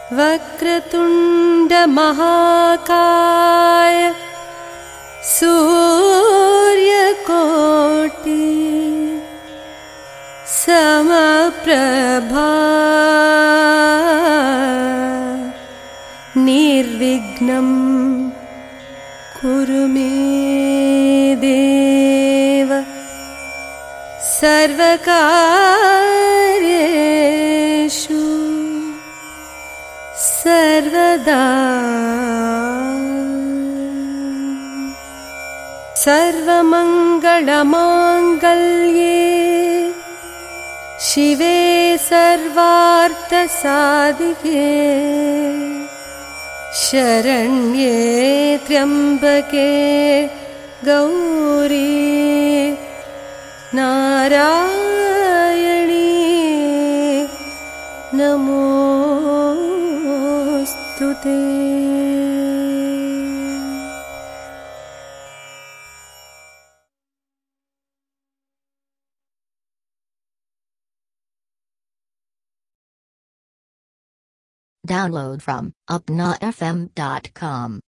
वक्रतुण्ड महाकाय सूर्यकोटि समप्रभा निर्विघ्नं कुरु मे देव सर्वकार्येषु सर्वदा सर्वमङ्गलमाङ्गल्ये शिवे सर्वार्थसाधिके शरण्ये त्र्यम्बके गौरी नारायणी नमोस्तुते। Download from upnafm.com.